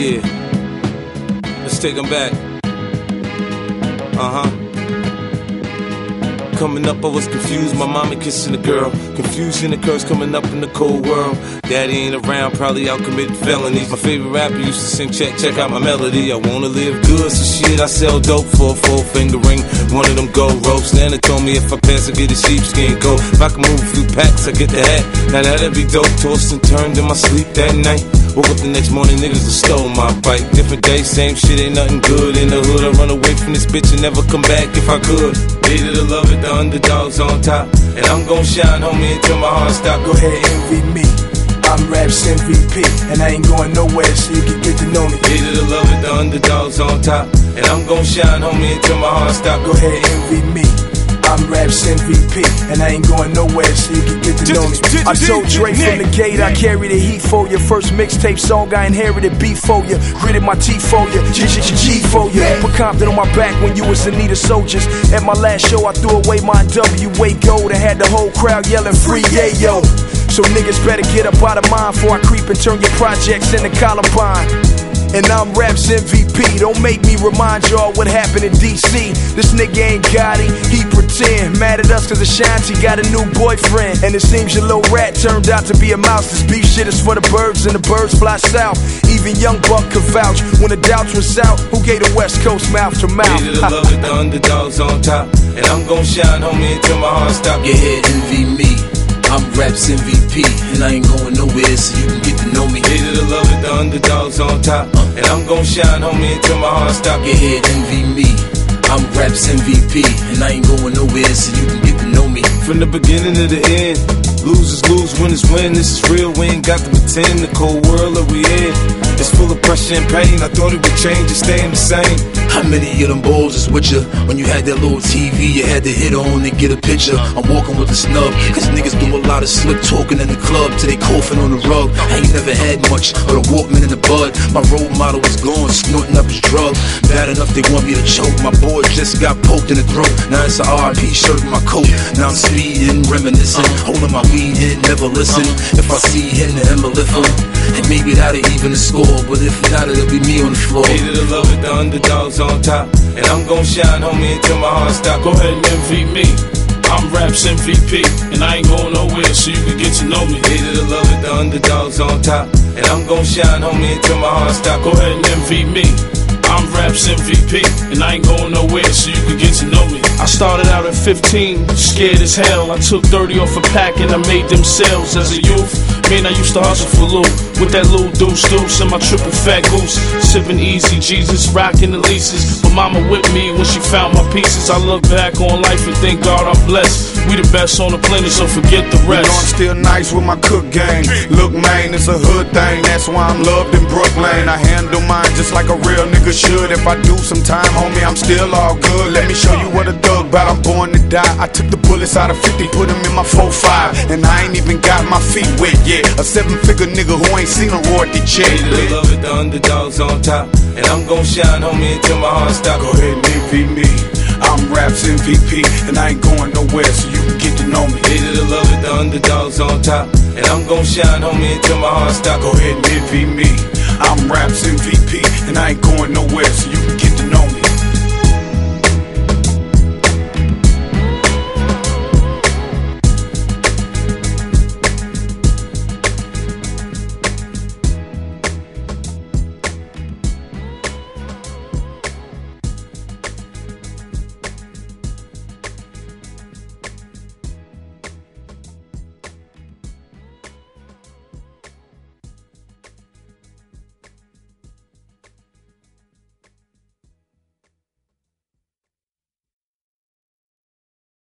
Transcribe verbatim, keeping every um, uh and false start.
Yeah. Let's take them back. Uh-huh. Coming up, I was confused. My mama kissing a girl. Confusion occurs coming up in the cold world. Daddy ain't around, probably out committing felonies. My favorite rapper used to sing, check, check out my melody. I wanna live good, so shit, I sell dope for a four finger ring. One of them gold ropes. Nana told me if I pass, I get a sheepskin coat. If I can move a few packs, I get the hat. Now that'd be dope. Tossed and turned in my sleep that night. Woke up the next morning, niggas have stole my bike. Different day, same shit, ain't nothing good. In the hood, I run away from this bitch and never come back if I could. Hated to love it, the underdogs on top. And I'm gon' shine, homie, until my heart stop. Go ahead, envy me. I'm Raps M V P, and I ain't going nowhere, so you can get to know me. Hated to love it, the underdogs on top. And I'm gon' shine, homie, until my heart stop. Go ahead, envy me. I'm Raps M V P, and I ain't going nowhere, so you can get to know me. I told Dre from the gate, I carry the heat for you. First mixtape song, I inherited beef for you. Gritted my teeth for you, G for you. Put Compton on my back when you was in need of soldiers. At my last show, I threw away my W A gold and had the whole crowd yelling free yayo. So niggas better get up out of mine before I creep and turn your projects into Columbine. And I'm Raps M V P, don't make me remind y'all what happened in D C. This nigga ain't got it, he pretend. Mad at us cause Ashanti got a new boyfriend. And it seems your little rat turned out to be a mouse. This beef shit is for the birds and the birds fly south. Even Young Buck could vouch when the doubts was out. Who gave the West Coast mouth to mouth? Hated to love it, the underdogs on top. And I'm gon' shine, homie, until my heart stop. Yeah, envy me. I'm Raps M V P, and I ain't going nowhere, so you can get to know me. Hated to love it, the underdogs on top. Uh, and I'm gon' shine, homie, until my heart stop. Yeah, envy me. I'm Raps M V P, and I ain't going nowhere, so you can get to know me. From the beginning to the end, losers lose, winners win. This is real, we ain't got to pretend. The cold world that we in, it's full of pressure and pain. I thought it would change, it's staying the same. How many of them balls is with you? When you had that little T V, you had to hit on and get a picture. I'm walking with a snub, cause niggas do a lot of slick talking in the club till they coughing on the rug. I ain't never had much of a Walkman in the bud. My role model was gone, snorting up his drug. Bad enough they want me to choke. My boy just got poked in the throat. Now it's an R I P shirt in my coat. Now I'm speeding, reminiscing, holding my weed in, never listen. If I see him, then I'ma lift him. And maybe that'll even the score, but if not, it'll be me on the floor. Hated to love it, the underdogs on top. And I'm gon' shine, homie, until my heart stop. Go ahead and envy me. I'm Raps M V P, and I ain't going nowhere, so you can get to know me. Hated to love it, the underdogs on top. And I'm gon' shine, homie, until my heart stop. Go ahead and envy me. I'm Raps M V P, and I ain't going nowhere, so you can get to know me. I started out at fifteen, scared as hell. I took thirty off a pack and I made them sales. As a youth, man, I used to hustle for loot with that little deuce deuce and my triple fat goose. Sipping easy, Jesus, rocking the leases. But mama with me when she found my pieces. I look back on life and thank God I'm blessed. We the best on the planet, so forget the rest. You know I'm still nice with my cook game. Look, man, it's a hood thing. That's why I'm loved in Brooklyn. I handle mine just like a real nigga should. If I do some time, homie, I'm still all good. Let me show you what a thug bout. I'm born to die. I took the bullets out of fifty, put them in my four five. And I ain't even got my feet wet yet. A seven-figure nigga who ain't seen a royalty check. Hated to love it, the underdogs on top. And I'm gon' shine, homie, until my heart stop. Go ahead and envy me. I'm Raps M V P, and I ain't going nowhere, so you can get to know me. Hated to love it, the underdogs on top. And I'm gon' shine, homie, until my heart stop. Go ahead and envy me. I'm Raps M V P, and I ain't going nowhere, so you can get to know me.